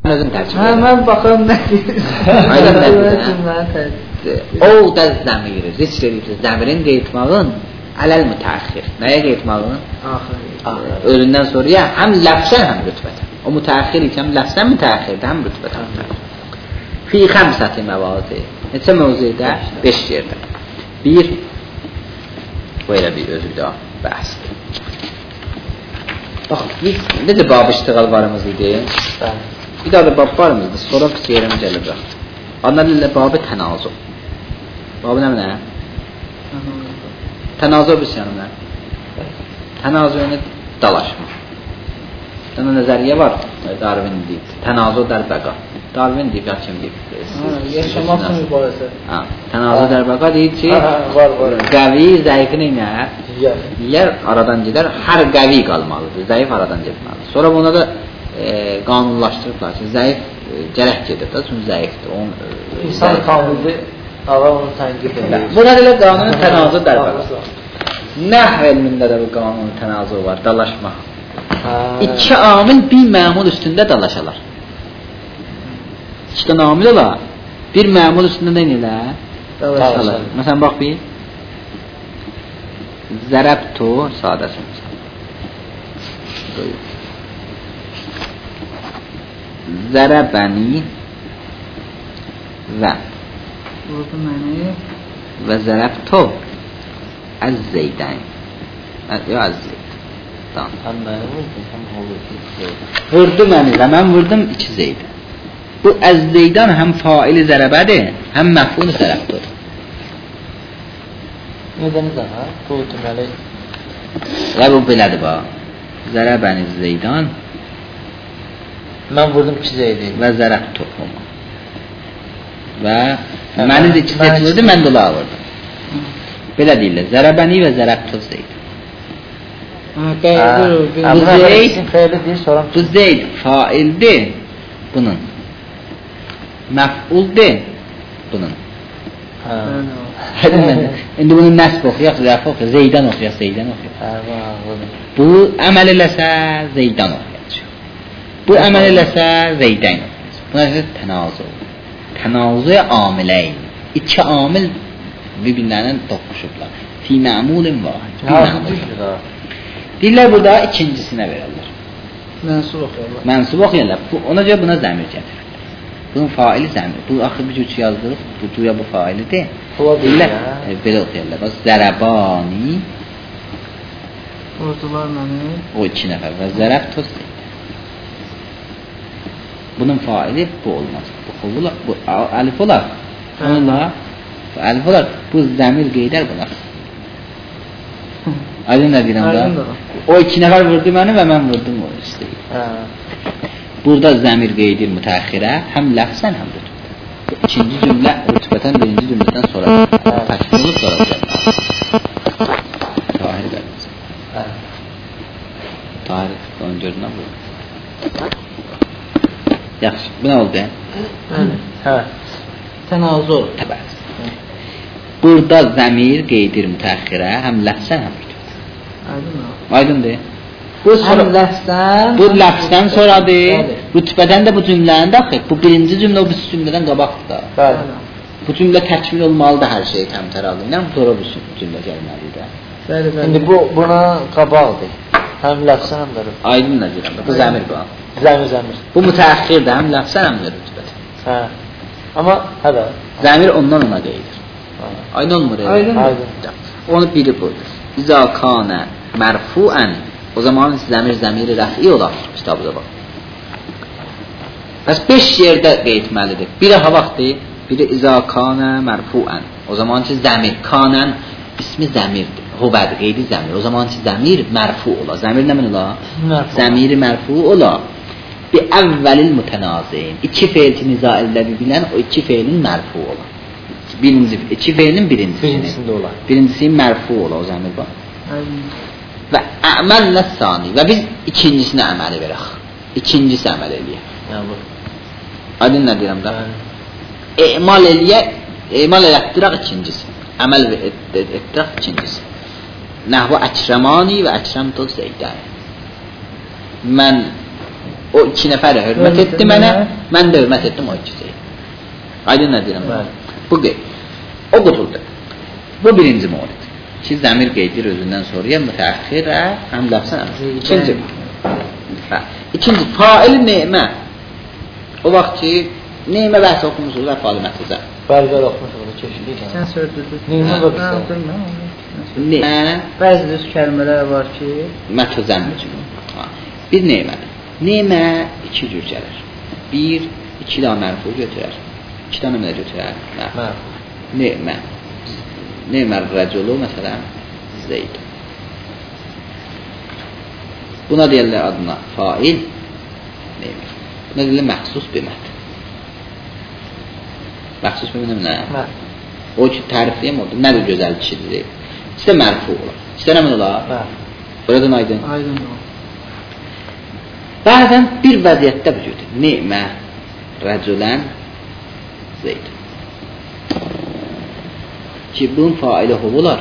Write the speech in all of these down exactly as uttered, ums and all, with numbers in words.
Özün tərcih edir. Hə, mən baxıram nə deyir. Aydın nədir? O da zəmiri, zikr edibsə, zəmirin qeytmağın ələl mütəəxir. Nəyə qeytmağın? Axır. Ölündən sonra ya həm ləfsən, həm rütbətən. O mütəəxir ikən ləfsən mütəəxirdə, həm rütbətən. Fi xəmsəti məvazi. Neçə mövzuda? beş yerdə. Bir, bu elə bir özü bir daha bəhsdir. Bax, biz necə bab iştiğal varımız idi? Bir daha da bab varımızdır. Sonra pis yerim gələcək. Anlarla babı tənazü. Babı nə mənə? Tənazü bir şey nə? Tənazü yəni dalaşma. Sana nəzəriyə var. Darwin deyib. Tənazü dərbəqa. Darwin deyib, ya kim deyib? Yaşamaq üçün mübarizə. Ha, tənazü dərbəqa deyir ki, var, var. Qəvi zəifi nə? Yiyər aradan gedər, hər qəvi qalmalıdır. Zəif aradan getməlidir. Sonra buna da e, qanunlaşdırıblar ki, zəif e, gərək gedir də, çünki zəifdir. Onun, e, İnsan kamildir, hava onu tənqid edir. Buna elə qanunun tənazü dərbəqa. Nəh elmində də bu qanunun tənazü var, dalaşmaq. İki amil bir məmul üstündə dalaşalar. İki tane amil ola, bir məmul üstündə nə edirlər? Dalaşalar. Məsələn, bax bir. Zərəbtu, sadəsi məsələn. Zərəbəni və və zərəbtu əz-zeydən. Yox, əz-zeydən. Həm məni vurdum, həm vurdum. Vurdu məni və mən vurdum iki zeyd. Bu əz-zeydən həm faili zərəbədir, həm məf'ul zərəbdir. Nədəniz aha? Bu deməli. Və bu belədir bax. Zərəbəni zeydən mən vurdum iki zeydi və zərəbtu. Və məni də iki zeyd vurdu, mən də ola vurdum. Belə deyirlər. Zərəbəni və zərəbtu zeyd. Bu zeyd feilidir, sonra bu zeyd faildir bunun. Məf'uldir bunun. Hə. İndi bunu nəsb oxuyaq, zərf oxuyaq, zeydən oxuyaq, zeydən oxuyaq. Bu əməl eləsə zeydən oxuyacaq. Bu əməl eləsə zeydən oxuyacaq. Buna isə tənazü. Tənazü amiləyn. İki amil bir-birlərindən toqquşublar. Fi məmulin vahid. Deyirlər burada ikincisinə verirlər. Mənsub oxuyarlar. Mənsub oxuyarlar. Ona görə buna zəmir gətirir. Bunun faili zəmir. Bu axı bir cür yazdırıq. Bu cüya bu failidir. Deyirlər, e, belə oxuyarlar. Bax, zərəbani vurdular məni. O iki nəfər və zərəb toz deyil. Bunun faili bu olmaz. Bu xuvula, bu əlif olar. Onunla bu əlif olar. Bu zəmir qeydər buna. Aydın nə deyirəm da? O iki nəfər vurdu məni və mən vurdum o istəyir. Burada zəmir qeydir mütəəxirə, həm ləfsən, həm rütbətən. İkinci cümlə rütbətən birinci cümlədən sonra təkmil olub sonra gəlməli. Tahir gəlməsin. Tahir onu görünən bu. Yaxşı, bu nə oldu? Hə. Tənazür. Təbəz. Burada zəmir qeydir mütəəxirə, həm ləfsən, həm rütbətən. Aydındır. Bu həm ləfsən, bu ləfsən sonradır. Rütbədən də bu cümlənin daxil. Bu birinci cümlə o bir cümlədən qabaqdır da. Bəli. Bu cümlə təkmil olmalıdır hər şey təmtəralı ilə. Sonra bu cümlə gəlməlidir. Bəli, bəli. İndi bu buna qabaqdır. Həm ləfsən, həm də rütbətən. Aydın nə deyirəm? Bu zəmir bu. Zəmir, zəmir. Bu mütəəxirdir, həm ləfsən, həm də rütbətən. Hə. Amma hələ zəmir ondan ona qeydir. Aydın olmur. Aydın. Onu biri budur. İza kana mərfuən. O zaman zəmir zəmiri rəfi olar kitabda bax. Bəs beş yerdə qeytməlidir. Biri ha vaxtdır, biri iza kana mərfuən. O zaman ki zəmir kanən ismi zəmirdir. Huvədir, qeydi zəmir. O zaman ki zəmir mərfu olar. Zəmir nə mən olar? Zəmiri mərfu olar. Bi əvvəlil mütənaziin. İki feil ki niza edilə bilən o iki feilin mərfu olar. Birinci, iki feilin birincisini. Birincisində olar. Birincisi mərfu olar o zəmir bax. Və əməllə sani və biz ikincisini əməli verək. İkincisi əməl eləyək. Aydın nə deyirəm da? Emal eləyək, emal elətdirək ikincisi. Əməl etdirək ikincisi. Nəhvə əkrəmani və əkrəmtu zeydən. Mən O iki nəfərə hörmət etdi mənə, mən də hörmət etdim o ikisi. Aydın nə deyirəm? Bu qeyd. O qutuldu. Bu birinci mövrid. Ki, zəmir qeydir özündən sonraya mütəəxxirə, həm lafsan həm. İkinci. İkinci, fail neymə. O vaxt ki, neymə bəhs oxumuşuz və fail mətizə. Bəli, bəli oxumuşuz, onu keçdik. Sən sördürdün. Neymə var bizdə. Neymə. Bəzi düz kəlmələr var ki, mətizəmdir. Bir neymədir. Neymə iki cür gəlir. Bir, iki daha mərfu götürər. İki dənə nə götürər? Mərfu. Neymə. Neymə rəculu, məsələn, Zeyd. Buna deyirlər adına fail. Neymə. Buna deyirlər məxsus bir mət. Məxsus bir mət nə? O ki, tərifləyəm oldu. Nədir gözəl kişidir? İşte mərfu olar. İşte nə mən olar? Buradan aydın. Aydın olar. Bəzən bir vəziyyətdə vücudur. Neymə rəculən Zeyd. Ki, bunun faili hov olar.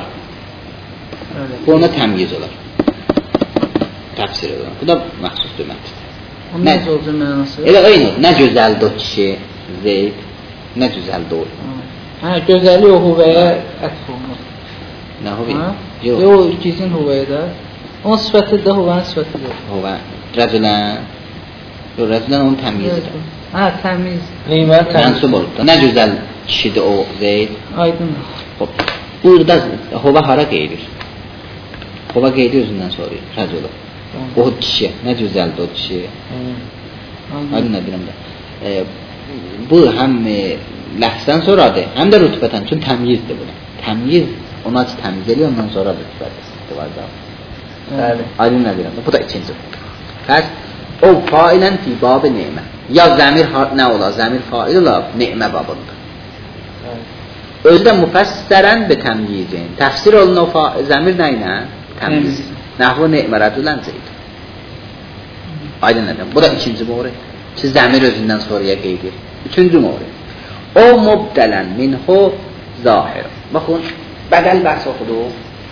Bu ona təmyiz olar. Təfsir olar. Bu da məxsus deməkdir. O necə olacaq mənası? Elə eyni. Nə gözəldir o kişi Zeyd. Nə gözəldir o. Hə, gözəli o huvəyə ətf olunur. Nə huvə? Yox. Yox, ikisinin huvəyə də. Onun sifəti də huvənin sifətidir. Huvə. Rəculən. Yox, rəculən onun təmyizidir. Hə, təmiz. Neymə təmiz. Mənsub olub da. Nə gözəl kişidir o Zeyd. Aydın. Burada hova hara qeydir? Hova qeydi özündən sonra rəculü. O kişi. Nə gözəldir o kişi. Aydın nə deyirəm də. E, bu həm e, ləfzdən sonradır, həm də rütbətən. Çünki təmyizdir bu. Təmyiz ona ki təmiz eləyir, ondan sonra rütbədir. Aydın nə deyirəm də. Bu da ikinci. Pəs o failən fi babı neymə. Ya zəmir nə olar? Zəmir fail olar, neymə babında. Özü də müfəssərən bir təmyizin. Təfsir olun o zəmir nə ilə? Təmyiz. Nəhvu neymə rədulən Zeyd. Aydın nə deyirəm. Bu da ikinci mövrid. Ki zəmir özündən sonraya qeydir. Üçüncü mövrid. O mubdələn minhu zahir. Baxın, bədəl bəhs oxuduq.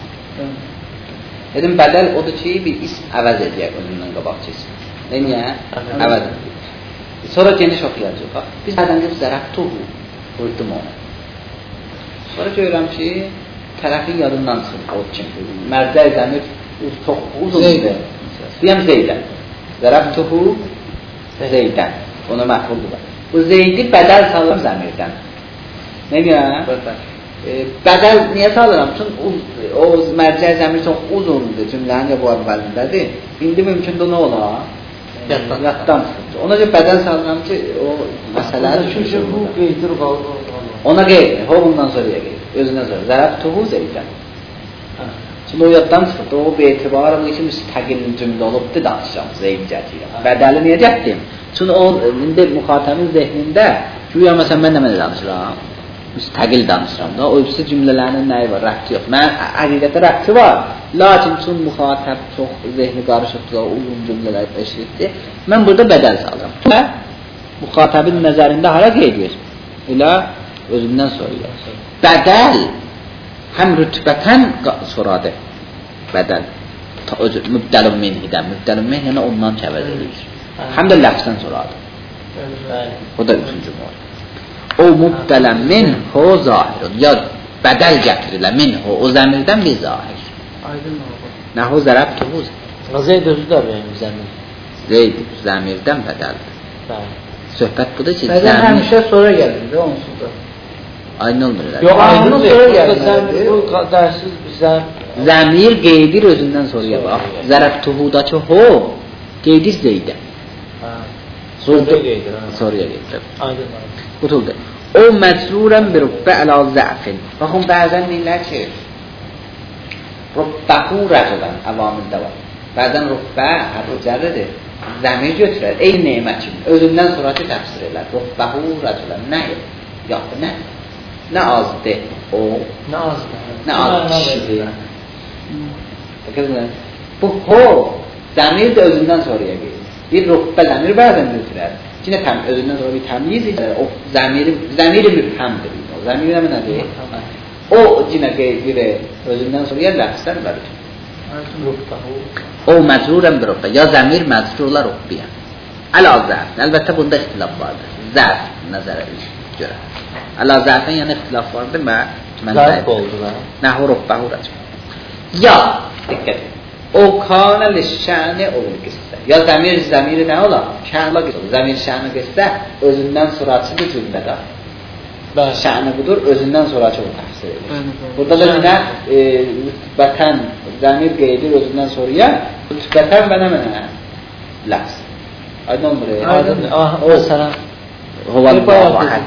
Dedim, bədəl odur ki, bir ism əvəz edək özündən qabaq keçsin. Niyə? Əvəz edək. Sonra geniş oxuyacaq. Biz bədən deyib zərəbtuhu. Vurdum onu. Sonra görürəm ki, tərəfin yadından çıxır. O kim? Mərzəy zəmir çox uzundur. Deyəm Zeydən. Zərəbtuhu Zeydən. Ona məhvuldur. Bu Zeydi bədəl salırım zəmirdən. Ne deyəm? Bədəl niyə salıram? Çünki o mərcəy zəmir çox uzundur. Cümlənin ya bu əvvəlindədir. İndi mümkündür nə olar? Yaddan çıxır. Ona görə bədəl salıram ki, o məsələləri düşünür. Bu qeydir qalır. Ona qeydir. Hovundan sonraya qeydir. Özündən sonra. Zərəbtuhu Zeydən. Çünki o yaddan çıxırdı. O bir etibarı bu için müstəqil cümlə olubdur danışacağım. Zeyd gətirəm. Bədəli niyə gətirim? Çünki o indi müxatəmin zehnində güya məsələn mən nə mənə danışıram? Müstəqil danışıram da. O ikisi cümlələrinin nəyi var? Rəbti yox. Mən həqiqətdə rəbti var. Lakin çünki müxatəb çox zehni qarışıqdır, uzun cümlələr eşitdir. Mən burada bədəl salıram. Və müxatəbin nəzərində hara qeydir? Elə özündən sonra. Bədəl həm rütbətən soradır. Bədəl. Mübdəlun minhidən. Mübdəlun min yəni ondan kəvəz edir. Həm də ləfzdən soradır. O da üçüncü var. O mübdələn minhu zahirun. Ya bədəl gətirirlər minhu. O zəmirdən bir zahir. Aydın olur. Nəhu zərəbtuhu. Zeyd özü də benim zəmir. Zeyd zəmirdən bədəldir. Bəli. Söhbət budur ki, bədəl həmişə sonra gəlir də onsuz da. Aydın olmur elə. Yox, aydın sonra gəlir. Bu dərsiz bizə zəmir qeydir özündən sonraya bax. Zərəbtuhudakı ho qeydir Zeydə. Sonra qeydir. Sonraya qeydir. Aydın. Qutuldu. O məcrurən bir rübbə əla zəfin. Baxın, bəzən deyirlər ki, rübbəhu rəculən əvamildə var. Bəzən rübbə hərrücərlidir. Zəmir götürər. Ey neymət kimi. Özündən sonraki təfsir elər. Rübbəhu rəculən. Nə yoxdur, nə? Nə azdır o? Nə azdır? Nə az kişidir? Bu ho zəmir də özündən sonraya gelir. Bir rübbə zəmir bəzən götürər. Yine tam özündən sonra bir təmyiz edir. O zəmiri, zəmiri mübhəmdir. O zəmiri nə nədir? O yine qeydir özündən sonra ya ləfzdən verir. O məcrurən bir rübbə. Ya zəmir məcrurlar rübbiyə. Əla zərfin. Əlbəttə bunda ixtilaf vardır. Zərf nəzərə görə. Əla zərfin yəni ixtilaf vardır. Mən zərf oldu da. Nəhvu rubbəhu rəcəm. Ya, diqqət edin. O kanə li-şəni olur qissə. Ya zəmir, zəmiri nə ola? Şənla qissə. Zəmir şəni qissə özündən sonrasıdır cümlədə. Şəni budur, özündən sonraki o təfsir edir. Burada da nə? Rütbətən, zəmir qeydir özündən sonraya. Rütbətən və nə mənə? Ləfs. Aydın olmur. Aydın. O sənə. Huvallahu əhəd.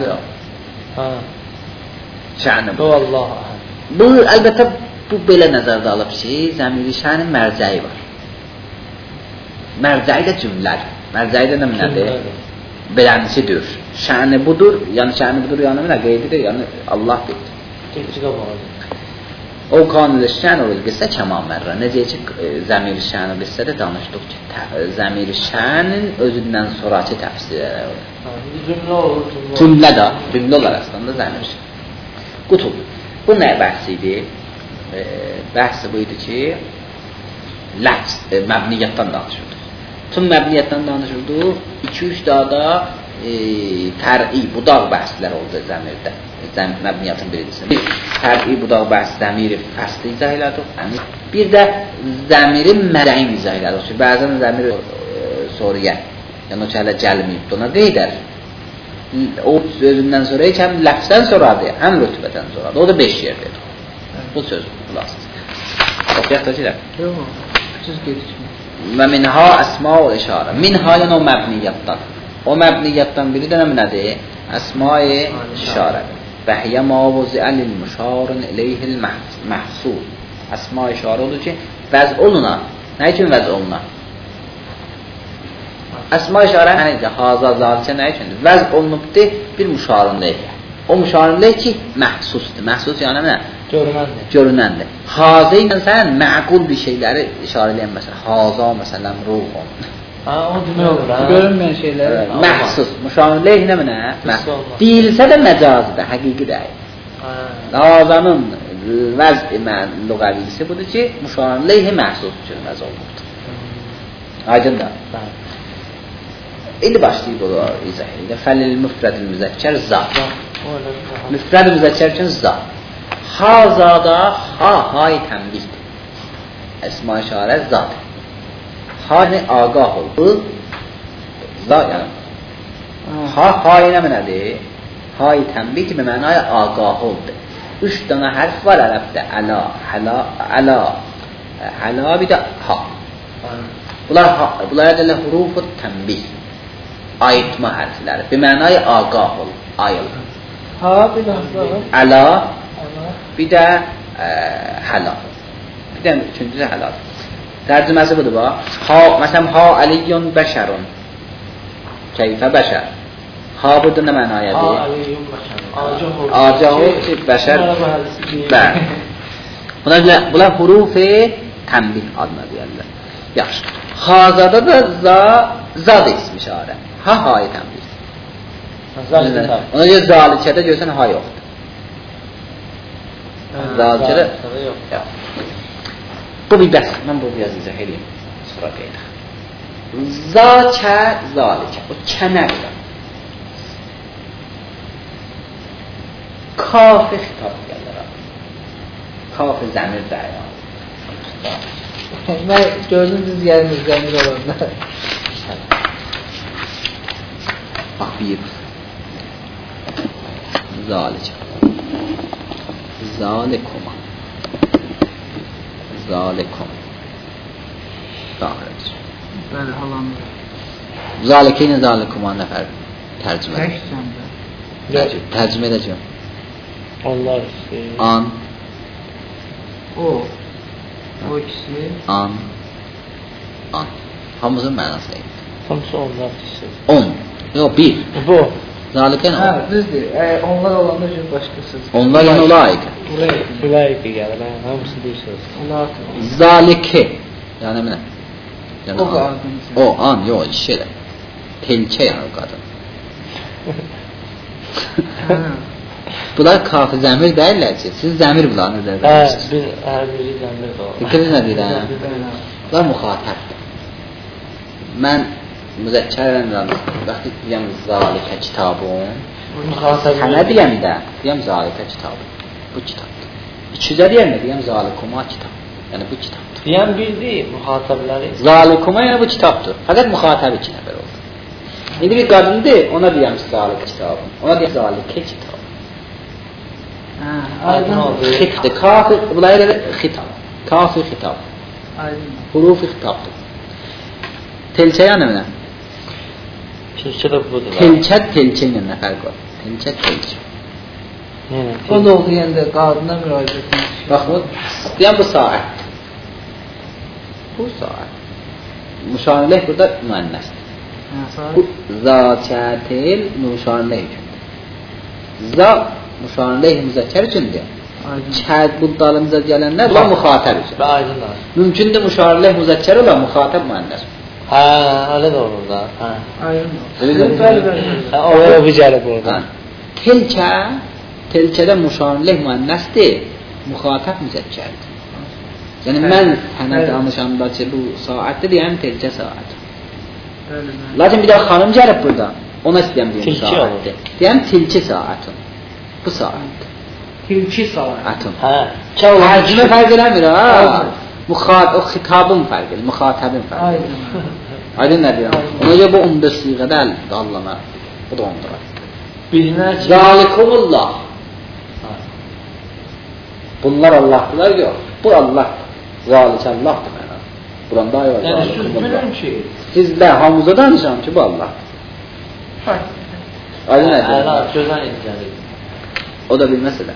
Şəni bu. Huvallahu əhəd. Bu, əlbəttə, bu belə nəzərdə alıb ki, zəmiri şənin mərcəyi var. Mərcəyi də cümlədir. Mərcəyi də nə nədir? Beləncisidir. Şəni budur, yəni şəni budur, yəni nə qeydidir, yəni Allah bilir. Təkcə bağlıdır. O kanunlu şən o qissə kəman mərrə. Necə ki, zəmiri şəni qissədə danışdıq ki, zəmiri şənin özündən sonraki təfsirləri olur. Cümlə olur, cümlə. Cümlə də, cümlə olaraqdan da zəmiri şən. Qutub. Bu nə bəhs idi? E, bəhsi bu idi ki, ləfz, e, məbniyyətdən danışırdıq. Tüm məbniyyətdən danışırdıq. iki üç dağda e, tər'i, budaq bəhslər oldu zəmirdə. Zəm, məbniyyatın birincisində. Bir, tər'i, budaq bəhs, zəmiri fəsli izah elədik. Bir də zəmirin mərəyin izah elədik. Bəzən zəmiri e, soruya, yəni o ki, hələ gəlməyibdir, ona qeydər. O sözündən sonra heç həm ləfzdən soradır, həm rütbətən soradır. O da beş yerdir. Bu söz bulasız. Oxuyaq da ki, yox, siz gedişmək. Və minha əsma-ul işarə. Minha yəni o məbniyyatdan. O məbniyyatdan biri də nədir? Əsma-i işarə. Və hiyə mavuzəl-il müşarın iləyhil məhsul. Əsma-i işarə olur ki, vəz oluna. Nə üçün vəz oluna? Əsma-i işarə nədir? Hazar zalicə nə üçündür? Vəz olunubdur bir müşarınləyik. O müşarınləyik ki, məhsusdur. Məhsus yəni nə? Görünəndir. Görünəndir. Hazə ilə sən məqul bir şeyləri işarə eləyən məsələn, haza məsələn, ruhun. Ha, o demək olur, ha. Görünməyən şeyləri. Məhsus. Müşarınləyik nə mənə? Deyilsə də məcazdır, həqiqi deyil. Hazanın vəz-i lüğəvisi budur ki, müşarınləyik məhsus üçün vəz olunubdur. Aydındır. İndi başlayıb o izah edir. Fəlil müfrədil müzəkkər zat. Müfrəd müzəkkər üçün zat. Hazada ha hay tənbihdir. Əsma işarə zat. Hani ağah oldu. Zat yəni. Ha hay nə mənədir? Hay tənbih bir mənaya ağah oldu. Üç dana hərf var ərəbdə. Əla, həla, əla, həla bir də ha. Bunlar, bunlar edilə huruf-u tənbih. Ayıtma hərfləri. Bir mənaya ağah ol. Ayıl. Ha bir də əla. Bir də ə, həla. Bir də üçüncüsü həla. Tərcüməsi budur bax. Ha, məsələn, ha əliyyun bəşərun. Keyfə bəşər. Ha burada nə mənayədir? Ha əliyyun bəşər. Acahul ki, bəşər. Bəli. Bunlar, bunlar huruf-i tənbih adına deyərlər. Yaxşı. Hazada da za, zad ismi işarə. Ha hayı tənbih. Ona görə zalikədə görsən ha yoxdur. Zalikədə yox. Bu bir bəs. Mən bu biraz izah edeyim. Sonra qeydək. Zakə, zalikə. O kənərdir. Kaf-ı xitab gəlir. Kaf-ı zəmir dəyər. Mən gördüm siz yeriniz zəmir olanda. Bax bir. Zalikə. Zalikuma. Zalikum. Daxil. Bəli, halandır. Zalikə ilə zalikuma nəfər tərcümə edir. Təkcəmdə. Tərcümə edəcəm. Allah istəyir. An. O. O ikisi. An. An. Hamımızın mənası deyil. Hamısı onlar istəyir. On. Yox, bir. Bu. Zalikə nə? Hə, düzdür. E, onlar olanda üçün başqasız. Onlar yəni ulaik. Ulaik gəlir, hamısı deyirsiniz. Ulaik. Zalikə. Yəni nə? Yəni o qadın. O, an, yox, işə də. Telkə yəni o qadın. Bunlar kaf-ı zəmir deyirlər ki, siz zəmir bunlar nəzərdə Hə, edirsiniz. bir hər biri zəmir var. Diqqətiniz nə deyir, hə? Bunlar müxatəbdir. Mən müzəkkərlə vaxtı deyəm zalikə kitabun. Müxatəb. Sənə deyəm də, deyəm zalikə kitabun. Bu kitabdır. İkizə deyəm də deyəm zalikuma kitab. Yəni bu kitabdır. Deyən bildi müxatəbləri. Zalikuma yəni bu kitabdır. Fəqət müxatəb iki nəfər oldu. İndi bir qadındır, ona deyəm zalikə kitabun. Ona deyəm zalikə kitab. Hə, aydın oldu. Xitdir, kafı, bunlar elə xitab. Kafı xitab. Aydın. Hurufi xitabdır. Telçə yəni nə? Tilçə də budur. Telçə, telçə ilə nə fərq var? Telçə, telçə. Yəni, O da oxuyanda qadına müraciət etmiş. Bax, bu, deyəm bu saat. Bu saat. Müşanileh burada müənnəsdir. Hə, sonra? Bu zaçətil müşanileh üçündür. Za müşanileh müzəkkər üçündür. Aydın. Kəd bu dalımıza gələnlər bu müxatəb üçün. Və aydınlar. Mümkündür müşanileh müzəkkər olan müxatəb müənnəs. Hə, elə də olur da. Hə. Aydın oldu. Bilirəm. Bəli, bəli. Hə, o o bir gəlib orada. Telçə, telçədə müşanileh müənnəsdir, müxatəb müzəkkərdir. Yəni mən sənə danışanda ki, bu saatdir, deyəm telçə saat. Bəli, bəli. Lakin bir də xanım gəlib burada, ona istəyəm deyəm Tilki saatdir. Deyəm tilki saatın. Bu saat. Tilki saat. Atın. Hə. Çəvəl. Həcmi fərq eləmir ha. Aydın. Müxat o xitabın fərq edir, müxatəbin fərq edir. Aydın. Aydın nə deyirəm? Ona görə bu onda siğədə dallama. Bu da onda. Bilinər ki, Zalikumullah. Bunlar Allah'tılar yox. Bu Allah. Zalik Allah'dır mənə. Buranda ayı var. yəni söz bilirəm ki, Sizlə hamıza danışıram ki bu Allah. Aydın nə Əla, deyirəm? gözən edəcəlir. O da bir məsələ.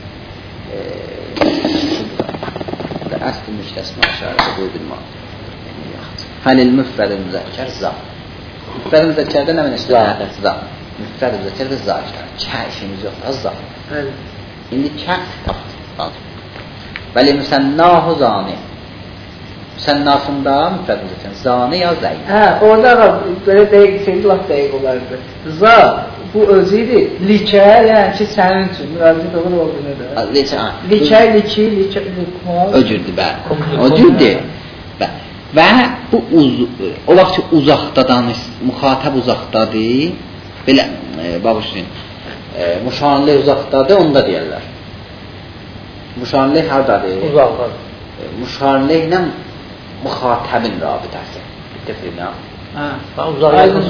Əsl müştəsna şərədə bu bilmə. Halil müfrəd müzəkkər za. Müfrəd müzəkkərdə nə mənə işlədir? Za. Müfrəd müzəkkərdə za işlədir. Kə işimiz yoxdur, za. Bəli. İndi kə tapdır. Bəli müsənnahu zani. Müsənnasında müfrəd müzəkkər zani ya zəyn. Hə, orada da belə dəqiq şeydi, laf dəqiq olardı. Za bu özü idi. Likə, yəni ki sənin üçün müraciət olur olduğuna da. Likə, Likə, liki, likə, likə. öcürdü bəli. Öcürdü. Və bu uz, o vaxt ki uzaqda danış, müxatəb uzaqdadır. Belə e, bağışlayın. E, müşanileh uzaqdadır, onu da deyirlər. Müşanileh hardadır? Uzaqdadır. E, müşanileh ilə müxatəbin rabitəsi. Bitəfirlə. Hə. Bax uzaq Aydın.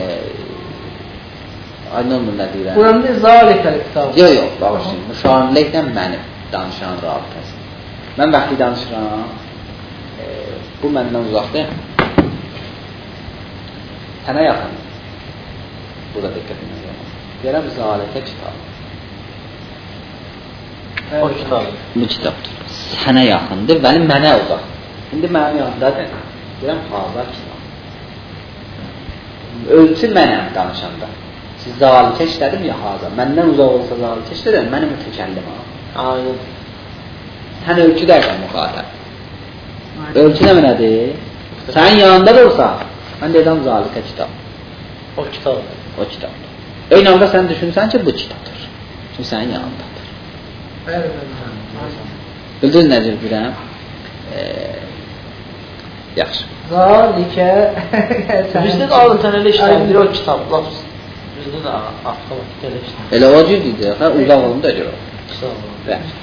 Aydın olmur nə deyirəm? Buranın zalikəli kitabı. Yox, yox, bağışlayın. Müşanilehlə mənim danışan rabitəsi. Mən vaxtı danışıram. E, bu məndən uzaqdır. Sənə yaxın. Burada diqqət edin. Deyirəm zalikə kitab. O kitab. Bu kitabdır. Sənə yaxındır, bəli mənə uzaq. İndi mənim yanımdadır. Deyirəm hazır kitab. Ölçü mənəm danışanda. Siz zalikə işlədim ya hazır. Məndən uzaq olsa zalikə işlədim, mənim mütəkəllim ha. Aynen. Sən ölçü dərsən müxatəb. Ölçü nə mənədir? Sənin yanında da olsa, mən deyirəm zalikə kitab. O kitab. O kitabdır. Eyni anda sən düşünsən ki, bu kitabdır. Çünki sənin yanındadır. Bəli, bəli. Bildiniz necə bilirəm? Ee, yaxşı. Zalikə. Bizdə də adətən elə işləndir o kitab. Laf bizdə də avtomatik elə işləndir. Elə o cürdür, hə, uzaq olun da görə. Kitab. Bəli.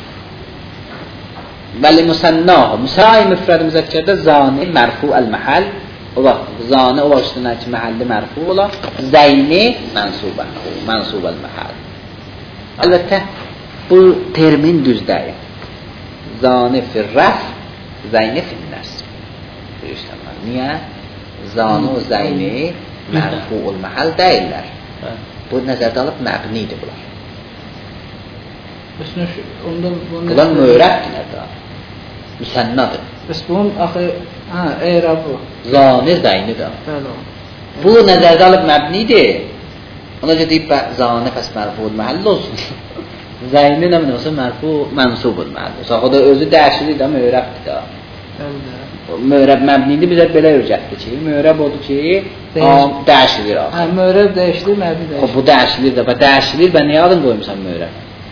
Bəli müsənnahu. Müsənnai müfrəd müzəkkərdə zani mərfu el-məhəl. O vaxt zani o vaxt ki məhəlli mərfu ola. Zəyni mənsubən. Mənsub el-məhəl. Əlbəttə bu termin düz deyil. Zani fir-rəf, zəyni fin-nəsb. Deyirsən, niyə? Zani o zəyni mərfu ol-məhəl deyirlər. Bu nəzərdə alıb məbnidir bunlar. Bəs nə şu, onda bunu... Bunlar möyrəbdir nədə? Müsənnadır. Bəs bunun axı, hə, eyrabı. Zani zəynidir. Bəli o. Bu nəzərdə alıb məbnidir. Ona görə deyib, zani fəs mərfuul məhəll olsun. Zəyni nə min olsa mərfu mənsubul məhəll olsun. O da özü dəyişilir də, möyrəbdir də. Bəli də. Möyrəb məbnidir, bizə belə öyrətdi ki, möyrəb odur ki, dəyişilir Hə, axı. möyrəb dəyişdir, məbni dəyişdir. Bu dəyişilir də, dəyişilir, bə niyə adın qoymuşsan möyrəb?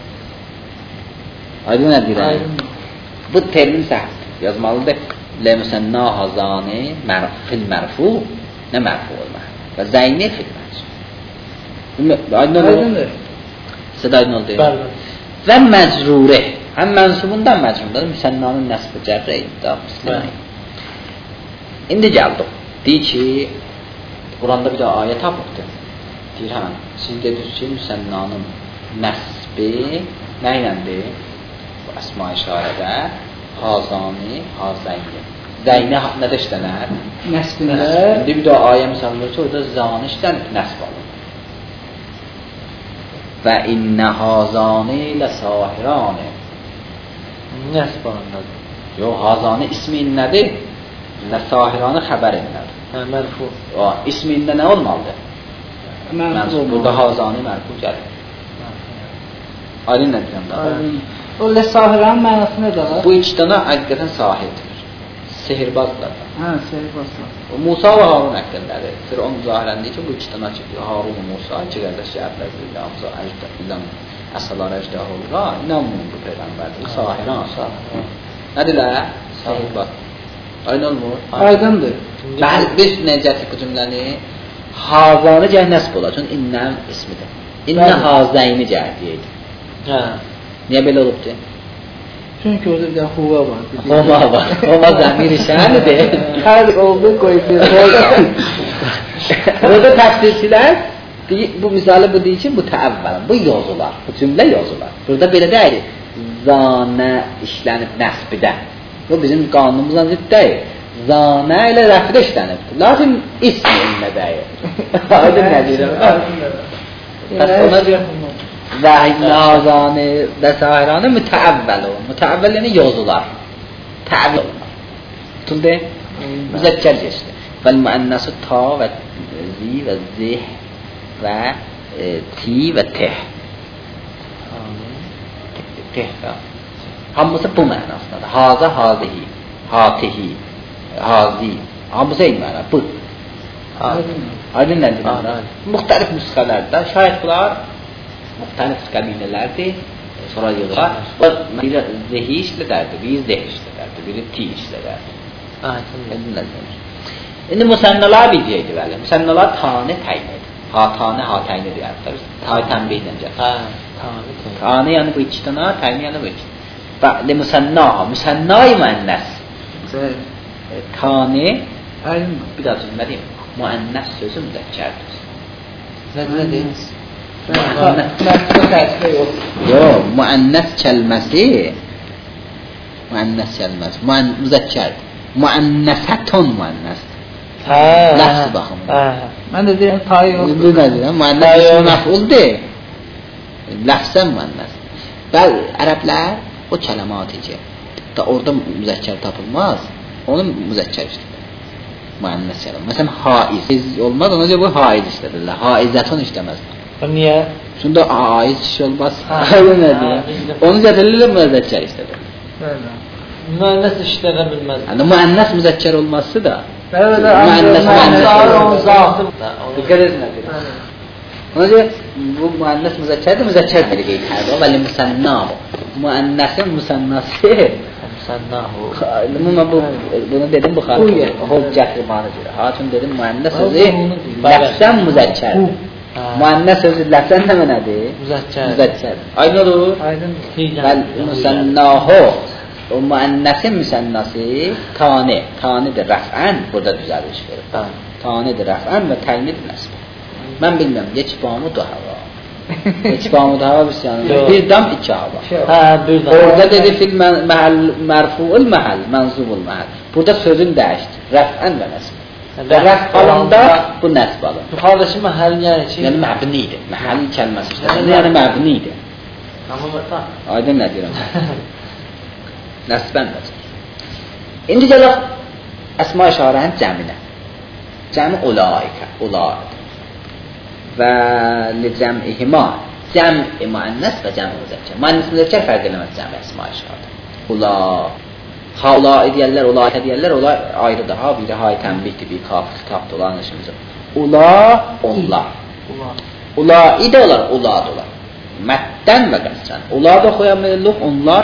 Aydın nə deyirəm? Aydın. Bu termin səhvdir. Yazmalıdır. Lə müsənna hazani fil mərfu, nə mərfu olmaq. və zəyni fil mənsub. Aydın olur. Sizə aydın oldu. Bəli. Və məcrure. Həm mənsubundan məcrurdadır. Müsənnanın nəsbi cərrə ibda müslimə. İndi gəldik. Deyir ki, Quranda bir də ayə tapıbdır. Deyir, hə, siz dediniz ki, müsənnanın nəsbi nə iləndir? Bu əsma işarədə hazani, hazəyni. Zəyni nədə işlənər? Nəsbində. İndi bir də ayə misalları ki, orada zanı işlənib, nəsb alır. Və innə hazani ilə sahirani. Nəsb alındadır. Yox, hazani ismi innədir? Nə sahirani xəbər innədir. Hə, mərfu. O, ismi ində nə olmalıdır? Mənsub. Burada hazani mərfu gəlir. Aydın nə deyirəm daha? O ləsahiranın mənası nədir? Bu iki dana həqiqətən sahibdir. Sehirbazdır. Hə, sehirbazdır. Musa və Harun haqqındadır. Firon zahirəndir ki, bu iki dana çıxıyor. Harun və Musa, iki qardaş şəhərlər bilirlər. Hamısı əcdən, əsalar əcdah olurlar. İnanmın bu peyğəmbərdir. Sahiran. Nədirlər? Sehirbaz. Aydın olmur? Aydındır. Bəli, biz necətik bu cümləni? Hazanı gəl nəsb olar. Çünki innənin ismidir. İnnə hazəyni gəl deyəydi. Hə. Niyə belə olubdur? Çünki orada bir də huva var. Hova var. Hova zəmiri şəhənidir. Hər oldu qoyub bir hova. Orada təfsirçilər bu misalı bu deyir ki, bu təəvvələn, bu yazılar. Bu cümlə yazılar. Burada belə deyil. Zanə işlənib nəsbidə. Bu bizim qanunumuzdan zidd deyil. Zanə ilə rəfdə işlənib. Lakin ismi innə deyil. Aydın nə deyirəm? Bəs ona və innazanı və sahiranı mütəəvvəl o. Mütəəvvəl yəni yazılar. Təəvvəl olunlar. Tutuldu? Müzəkkər geçdi. Vəl-müənnəsu ta və zi və zih və ti və teh. Teh və hamısı bu mənasındadır. Haza, hazihi, hatihi, hazi. Hamısı eyni məna. Bu. Aydın nə deyirəm? Müxtəlif nüsxələrdə şayət bunlar müxtəlif qəbilələrdir. Sonra yığılar. Biri zehi işlədərdir, biri zeh işlədərdir, biri ti işlədərdir. Aydın nə deyirəm? İndi müsənnalar bilgəydi bəli. Müsənnalar tane təyin edir. Ha tane, ha təyin edir. Tay tənbihlə gəlir. Tane yəni bu iki dana, təyin yəni bu iki. Bəli, müsənnaha, müsənnay müənnəs. Tane, bir daha cümlə deyim, müənnəs sözü müzəkkərdir. Nə deyiniz? Yox, müənnəs kəlməsi, müənnəs kəlməsi, müzəkkərdir. Müənnəsətun müənnəsdir. Ləfsi baxımında. Mən də deyirəm, tayi yoxdur. Bu nə deyirəm, müənnəs ismi məfuldir. Ləfsən müənnəs. Bəli, ərəblər o kələmatı ki, da orada müzəkkər tapılmaz, onu müzəkkər işlədir. Müənnəs kələmat. Məsələn, haiz olmaz, ona görə bu haiz işlədirlər. Haizətun işləməzdir. Niyə? Çünki haiz iş olmaz. Onu gətirirlər, müzəkkər işlədir. Müənnəs işlənə bilməz. Yəni, müənnəs müzəkkər olması da müənnəs müənnəs zatı. Dikkat edin nədir? Ona görə bu müənnəs müzəkkərdir, müzəkkər belə qeyd edir. Vəli müsənnahu. Müənnəsin müsənnası. Müsənnahu. Bunu dedim bu xalqı. Hol gətirmanı deyir. Haçun dedim müənnəs sözü ləfsən müzəkkər. Müənnəs sözü ləfsən nə mənədir? Müzəkkər. Müzəkkər. Aydın olur? Aydın. Vəl müsənnahu. O müənnəsin müsənnası tani. Tanidir rəfən. Burada düzəliş verir. Tanidir rəfən və təynidir nəsb. Mən bilməm, geç bağımı da hava. Geç bağımı da hava bir siyyanı. Bir dam, iki hava. Hə, bir dam. Orada dedi fil mərfu'ul məhəl, mənzubul məhəl. Burada sözün dəyişdir. Rəfən və nəsb. Və rəf alanda bu nəsb alır. Yuxarıdakı məhəl yəni ki... Yəni məbnidir. Məhəl kəlməsi işlədir. Yəni məbnidir. Aydın nə deyirəm? Nəsbən nəsb. İndi gələk əsma işarənin cəminə. Cəmi ulaikə, ulaikə. Və licəm'ihima cəm'i müənnəs və cəm'i müzəkkər. Müənnəs müzəkkər fərq eləməz cəm'i əsma işarədə. Ula, ha ulai deyərlər, ulaikə deyərlər, ula ayrıdır. Ha biri hay tənbihdir, bir kaf, xitabdır, olan işimizdir. Ula, onlar. Ulai də olar, ula da olar. Mətdən və qəsrən. Ula da xoyamayırlıq, onlar.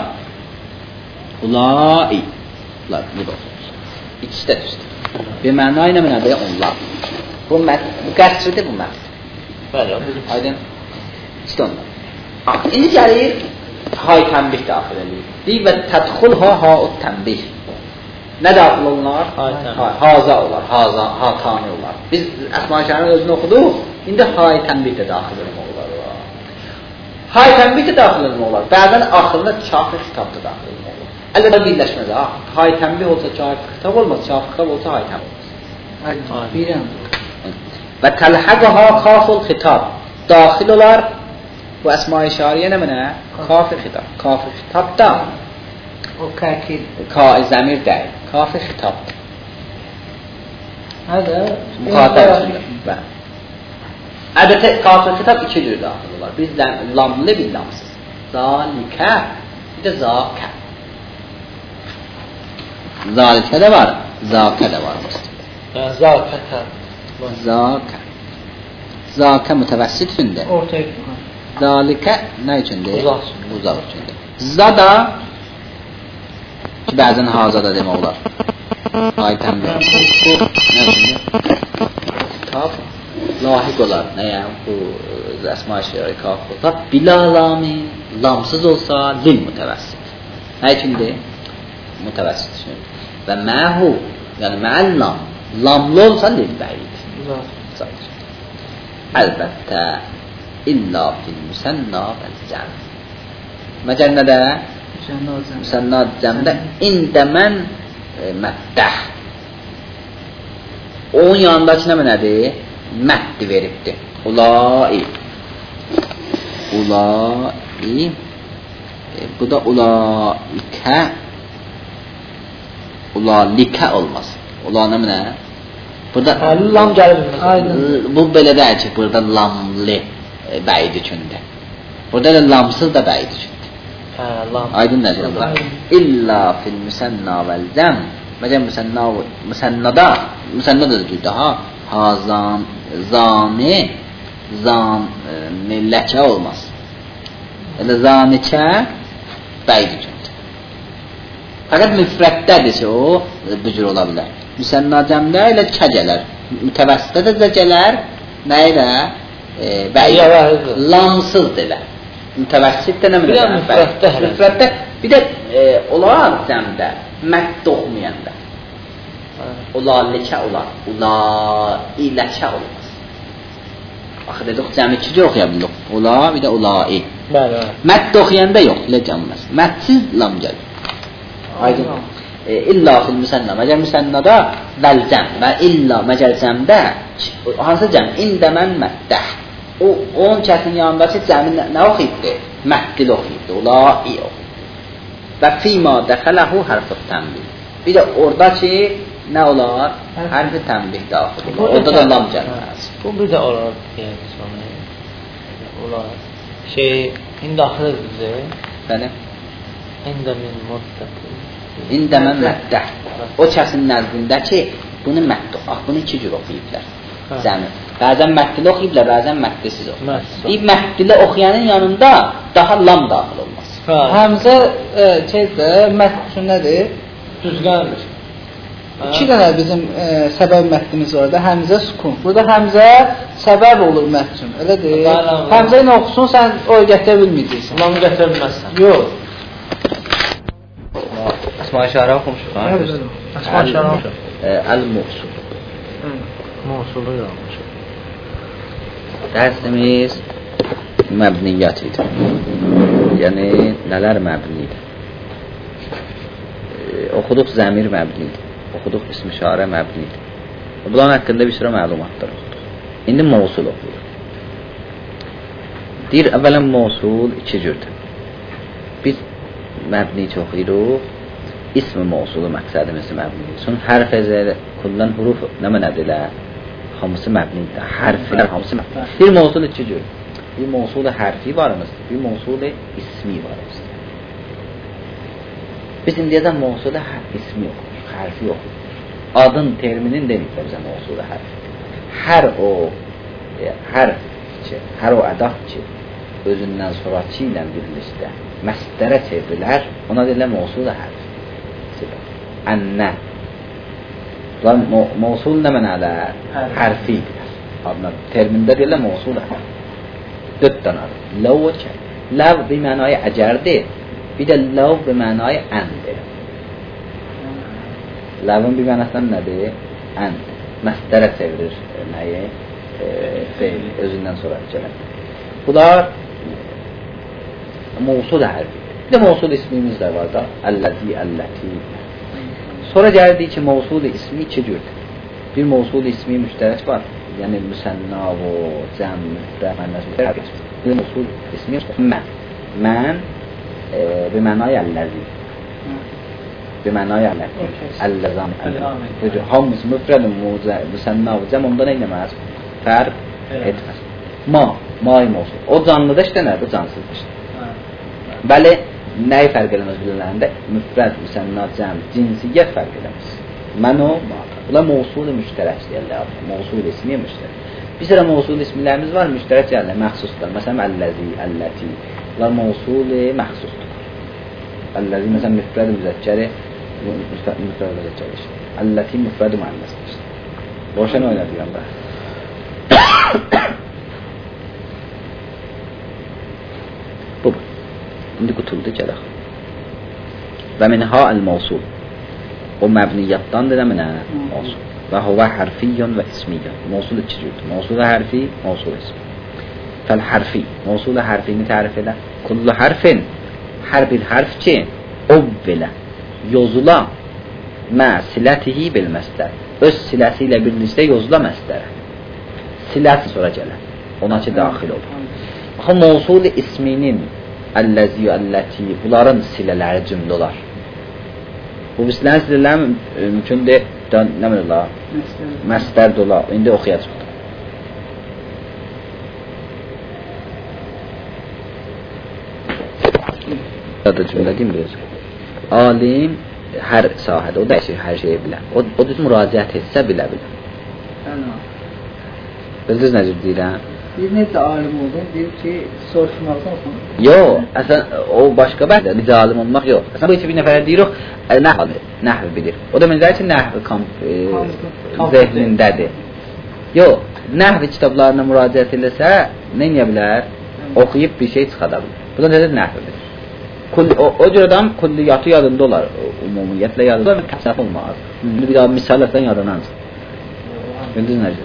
Ulai. Ular, bu da oxuyur. İkisi də düzdür. Bir məna ilə mənədir, onlar. Bu bu qəsridir bu məqsud. Bəli. Aydın. İşte onlar. İndi gəlir hay tənbih daxil edir. Deyir və tədxulha haut tənbih. Nə daxil olurlar? Hay tənbih. Haza olar, haza, hatani olar. Biz Əsma-i Şərifin özünü oxuduq. İndi hay tənbih də daxil olmaq olar. Hay tənbih də daxil olmaq olar. Bəzən axırında kafir xitab da daxil olmaq olar. Əlbəttə birləşməz. Hay tənbih olsa kafir xitab olmaz, kafir xitab olsa hay tənbih olmaz. Bilirəm. Və təlhəqəha kaful xitab. Daxil olar. Bu Əsma-i Şariyə nə mənə? Kafir xitab. Kafir xitab da. O kəkil. Ka zəmir deyil. Kafir xitabdır. Hədə. Müxatəb üçün. Əlbəttə kafir xitab iki cür daxil olar. Bir lamlı, bir lamsız. Zalikə, bir də zakə. Zalikə də var, zakə də var. Yəni zakətə. Zakə. Zakə mütəvəssit üçündür. Ortaya çıxan. Zalikə nə üçündür? Uzaq üçündür. Uzaq üçündür. Zada ki bəzən hazada demək olar. Ay tənbih. Nə üçündür? Kitab lahiq olar. Nəyə? Bu Əsma-i Şərifə kafir olsa bila lamin, lamsız olsa lil mütəvəssit. Nə üçündür? Mütəvəssit üçün. Və məhu, yəni məəllam, lamlı olsa lil bəyid. Uzaq. Əlbəttə İlla fil müsənna vəl cəm. Məcənnədə müsənna cəmdə ində mən məddah. Onun yanındakı nə mənədir? Məddi veribdir. Ulai. Ulai. Bu da ulaikə. Ulalikə olmaz. Ula nə mənə? Burada lam gəlir. Aynen. Bu belə deyil ki, burada lamlı bəyid üçündür. Burada da lamsız da bəyid üçündür. Hə, lam. Aydın nədir bu? İlla fil müsənna vəl cəm. Məcəm müsənna müsənnada, müsənna da cürdür ha. Hazan, zani, zan, ləkə olmaz. Elə zanikə bəyid üçündür. Fəqət müfrəddədirsə o, bu cür ola bilər. Müsənna cəmdə ilə kə gələr. Mütəvəssitdə də gələr. Nə ilə? Bəyi lamsız delə. Mütəvəssit də nə mənə? Bir də müfrətdə hələ. Müfrətdə bir də olar cəmdə mədd oxumayanda. Ulalikə olar. Ulailəkə olmaz. Axı dedik cəmi iki cür oxuya bilirik. Ula bir də ulai. Bəli. Mədd oxuyanda yox, lə cəmməz. Məddsiz lam gəlir. Aydın. İlla fil müsənna. Məcəl müsənnada vəlcəm və illa məcəl cəmdə hansı cəm? İndə mən məddah. O, onun kəsin yanındakı cəmin nə oxuyubdur? Məddil oxuyubdur. Ulai oxuyubdur. Və fîmâ dəxələhu hərf-i tənbih. Bir də orada ki, nə olar? Hərf-i tənbih daxil olar. Orada da lam gəlməz. Bu bir də olar. Olar. Şey, indi axırı bizə. Bəli. İndə min muddəti. İndə mən məddah. O kəsin nəzdində ki, bunu məddə oxuyub. Bunu iki cür oxuyublar. Cəmi. Bəzən məddili oxuyublar, bəzən məddisiz oxuyublar. Deyib, məddili oxuyanın yanında daha lam daxil olmaz. Həmzə şeydə, mədd üçün nədir? Düzgəndir. İki dənə bizim e, səbəb məddimiz var da, həmzə sukun. Burada həmzə səbəb olur mədd üçün, elədir? Həmzə ilə oxusun, sən o gətirə bilməyəcəksən. Lam gətirə bilməzsən. Yox. Əsma-i Şərifə oxumuşuq. Əsma-i Şərifə. Əl-Musul. Musulu yazmışıq. Dərsimiz məbniyyat idi. Yəni, nələr məbnidir? Oxuduq zəmir məbnidir. Oxuduq ism-işarə məbnidir. Bunların haqqında bir sürə məlumatlar oxuduq. İndi mavsul oxuyuruq. Deyir, əvvələn mavsul iki cürdür. Biz məbni oxuyuruq. İsm-i mavsulu məqsədimizi məbnidir. Sonra hərf əzələ, kullan huruf nə mənədirlər? Hamısı məbnidir. Hərflər hamısı məbnidir. Bir mavsul iki cür. Bir mavsul hərfi varımızdır. Bir mavsul ismi varımızdır. Biz indiyədən mavsul ismi oxuyuruq. Hərfi oxuyuruq. Adın, terminin deməkdir bizə mavsul hərfi. Hər o hərf ki, hər o ədaq ki, özündən sonraki ilə birlikdə məsdərə çevrilər, ona deyirlər mavsul hərfi. Ənə. Mavsul nə mənələr? Hərfidir. adına termində deyirlər mövsul hərf. Dörd dənə. Lav və kəy. Lav bir mənaya əcərdir. Bir də lav bir mənaya əndir. Lavın bir mənasından nədir? Ənd. Məsdərə çevirir nəyi? E, feil, özündən sonra gələn. Bunlar mövsul hərfi. Bir də mövsul ismimiz də var da. Əlləzi, əlləti. Sonra gəldik ki, mövsul ismi iki cürdür. Bir mövsul ismi müştərək var. Yəni müsənna və cəm, müfrə, mənəs, bir mövsul ismi mən. Mən e, bir mənaya əlləzi. Bir mənaya əlləzi. Əlləzam, əlləzi. Hamısı müfrəd, müsənna və cəm onda nə eləməz? Fərq etməz. Ma, may mövsul. O canlıda işte nədir? O cansızdır işte. Bəli, nəyi fərq eləməz bilirlərində? Müfrəd, müsənna, cəm, cinsiyyət fərq eləməz. Mən o, ma. Bunlar mövsul-i müştərək deyirlər. Mövsul ismi müştərək. Bir sıra mövsul ismilərimiz var, müştərək deyirlər, məxsuslar. Məsələn, əlləzi, əlləti. Bunlar mövsul-i məxsusdur. Əlləzi, məsələn, müfrəd-i müzəkkəri, müfrəd-i müzəkkəri işte. Əlləti, müfrəd-i müənnəsdir işte. Roşən oyna deyirəm ben. Bu. İndi qutuldu, gələk. Və minha el-mavsul. O məbniyyatdandır da mənə mavsul. Və huvə hərfiyyən və ismiyyən. Mavsul iki cürdür. Mavsul hərfi, mavsul ismi. Fəl-hərfi. Mavsul hərfini tərif edə. Kullu hərfin. Hər bir hərf ki, ovvilə, yozula, mə silətihi bil-məstər. Öz siləsi ilə birlikdə yozula məstərə. Siləsi sonra gələn. Ona ki, daxil olur. Baxın, mavsul isminin əlləzi, əlləti, bunların silələri cümlə olar. Bu bizlərin silələri mümkündür, nə bilir la? Məstər dola. İndi oxuyacaq. Da cümlə deyim biraz. Alim hər sahədə, o da hər şeyi bilən. O, o düz müraciət etsə bilə bilər. Bildiniz necə deyirəm? Bir necə alim oldun, deyir ki, soruşmaqdan oxunur. Yox, əsən o başqa bəhdə, necə alim olmaq yox. Əsən bu iki bir nəfərə deyirik, nəhv, nəhv bilir. O da mənzəlir ki, nəhv e, zehnindədir. Yox, nəhv kitablarına müraciət eləsə, nə eləyə bilər? Oxuyub bir şey çıxada bilər. Bu da necə nəhv bilir. O, o cür adam kulliyatı yadında olar, umumiyyətlə yadında olar, kəsəf olmaz. Bir daha misalətdən yadınanız. Bildiniz necə?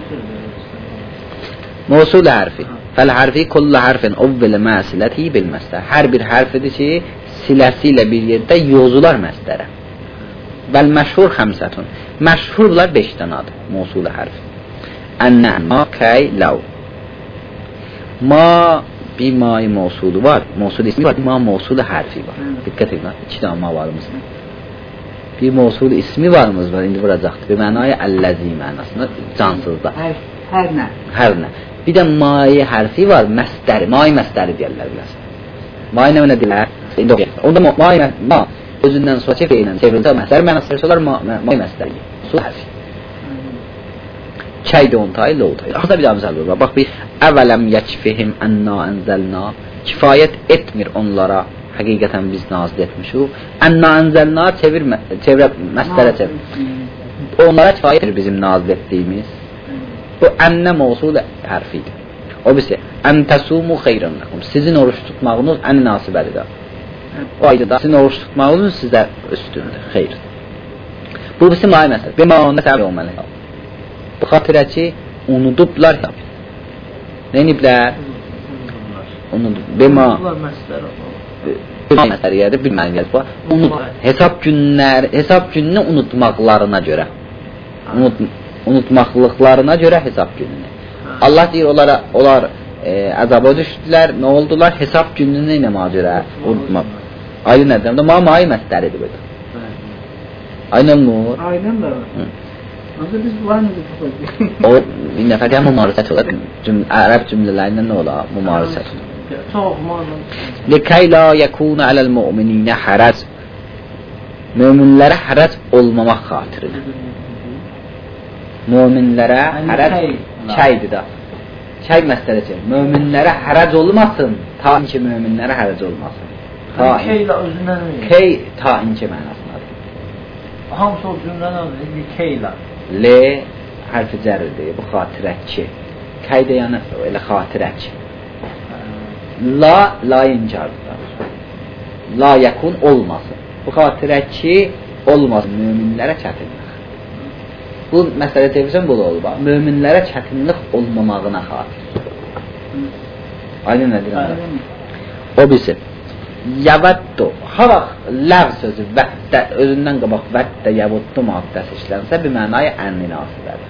Mavsul hərfi. Fəl hərfi kullu hərfin ovvilə mə siləti bil-məstər. Hər bir hərfidir ki, siləsi ilə bir yerdə yozular məstərə. Vəl məşhur xəmsətun. Məşhur bunlar beş dənədir. Mavsul hərfi. Ənə, ma, kəy, ləv. Ma bir ma-i mavsulu var. Mavsul ismi var. Bir ma mavsul hərfi var. Diqqət edin. İki dənə ma varımız. Bir mavsul ismi varımız var. İndi vuracaqdır. Bir mənaya əlləzi mənasında cansızda. Hər, hər nə? Hər nə. Bir də ma-i hərfi var. Məstəri. Ma-i məstəri deyərlər biləsən. Ma-i nə mənə deyirlər? İndi oxuyaq. Onda ma-i ma özündən sonra çevirlə çevrilsə məstəri mənasırsa olar ma-i məstəri. Mavsul hərfi. Kəydə on tay, lo tay. Axıda bir daha misal verir. Bax bir əvələm yəkfihim ənna ənzəlna. Kifayət etmir onlara. Həqiqətən biz nazil etmişik. Ənna ənzəlna çevir, çevirə, məstərə çevir. Onlara kifayət etmir bizim nazil etdiyimiz. Bu ənnə mavsul hərfidir. O birisi, ən təsumu xeyrən ləkum. Sizin oruç tutmağınız ən nasibəlidir. O ayda sizin oruç tutmağınız sizə üstündür, xeyr. Bu birisi mahi məsələ. Bir mağında səbəb olmalı. Bu xatirə ki, unudublar ya. Nə iniblər? Unudub. Bema. Bema məsələyədir, bilməliyədir. Unut. Hesab günlər, hesab gününü unutmaqlarına görə. Unut, unutmaqlıqlarına görə hesab gününü. Allah deyir, onlara, onlar e, əzaba düşdülər, nə oldular? Hesab gününü nəməyə görə? Unutmaq. Aydın nədir? Ma mahi məsələridir burada. Aydın mı? Aydın da var. Ancaq biz var necə tutacaq? O, bir nəfər deyəm, mümarifət olar. Cüm, ərəb cümlələrində nə olar? Mümarifət. Çox mümarifət. Likəy la yəkuna aləl mü'mininə hərəc. Möminlərə hərəc olmamaq xatirinə. Möminlərə hərəc kəydir da. Kəy məsələsi. Möminlərə hərəc olmasın, ta ki möminlərə hərəc olmasın. Kəy ilə özündən mi? Kəy ta inki mənasındadır. Hamısı o cümləni alır, likəy ilə. Le hərfi cərdir, bu xatirətçi. Kayda yəni elə xatirətçi. La, la inkardır. La yakun olmasın. Bu xatirətçi olmasın, möminlərə çətinlik. Bu məsələ tevhiddən bu da olur. Möminlərə çətinlik olmamağına xatir. Aydın nədir? O birisi. Yavaddu. Ha vaxt ləv sözü vəddə, özündən qabaq vəddə yavuddu müəddəs işlənsə bir mənayı ənni nasibədir.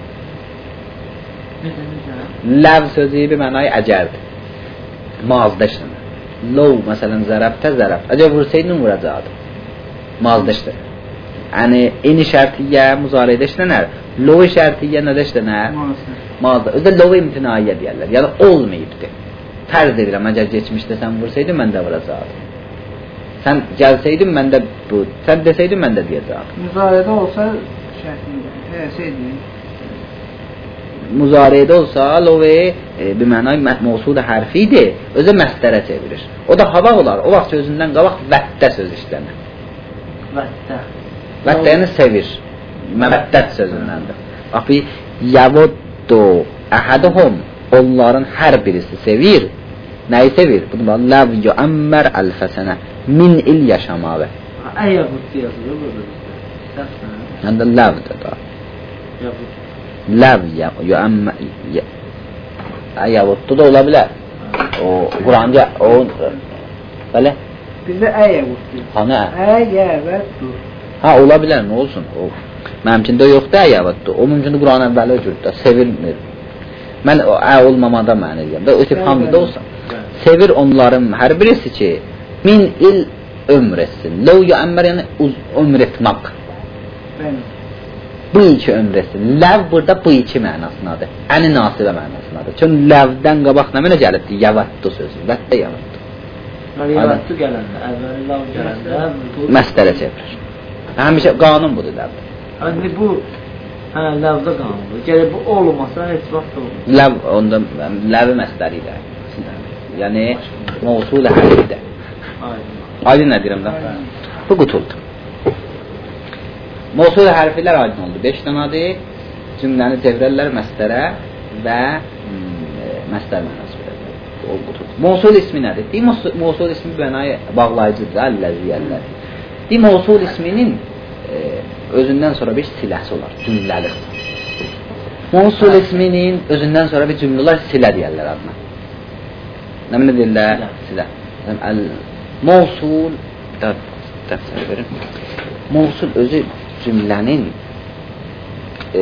Ləv sözü bir mənayı əcərdir. Mazda işlənir. Lov məsələn zərəbdə zərəb. Əgər vursaydın vuracaqdır. Mazda işlənir. Yəni eni şərtiyyə muzaridə işlənər. Lov şərtiyyə nədə işlənər? Mazda. Özdə lov imtinaiyə deyərlər. Yəni olmayıbdır. Tərz edirəm, əgər geçmişdə sən vursaydın, mən də vuracaqdım. Sən gəlsəydin, mən də bu, sən desəydin, mən də deyəcəkdim. Muzaridə olsa şərtiyyə, şeydir. Muzaridə olsa, lovi e, bir mənay mövsul hərfidir, özə məstərə çevirir. O da hava olar, o vaxt sözündən qabaq vəddə söz işlənir. Vəddə. Vəddə yəni sevir. Məvəddət sözündəndir. Bax, yavuddu əhədhum, onların hər birisi sevir. Nəyi sevir? Bu da ləv yuəmmər əlfəsənə min il yaşamağı. Əyəvuddu yazılır burada. Yəni də ləvdir da. Yavuddu. Ləv yuəmmər əyəvuddu da ola bilər. O, Quranca, o, bələ? Bizdə əyəvuddu. Ha, nə? Əyəvuddu. Ha, ola bilər, nə olsun? O, məmkində yoxdur əyəvuddu. O mümkündür Quran əvvəli öcürdür, sevilmir. Mən o ə olmamada mənə deyəm. Və ötüb hamıda olsa. Sevir onların hər birisi ki, min il ömr etsin. Ləv yuəmmər yəni ömr etmək. Bu iki ömr etsin. Ləv burada bu iki mənasındadır. Əni nasibə mənasındadır. Çünki ləvdən qabaq nə mənə gəlibdir? Yavaddu sözü. Vəddə yavaddu. Yavaddu gələndə, əvvəli ləv gələndə məstərə çevirir. Həmişə qanun budur ləvdə. Yəni bu hə, ləvdə qanundur. Gələk bu olmasa heç vaxt olmaz. Ləv, onda ləvi məstəri ilə. Yəni, mövsul hərfidir. Aydın nə deyirəm da? Bu qutuldur. Mövsul hərflər aydın oldu. beş danadır. Cümləni çevirərlər məstərə və məstər mənası verərlər. O qutuldur. Mövsul ismi nədir? Deyim, mövsul ismi bənayı bağlayıcıdır. Əlləzi, əlləzi. Deyim, mövsul isminin e, özündən sonra bir siləsi olar. Cümləlik. Mövsul isminin özündən sonra bir cümlə olar. Silə deyərlər adına. Nə mənə deyirlər? Silə. Mövsul dəfsər verin. Mövsul özü cümlənin e,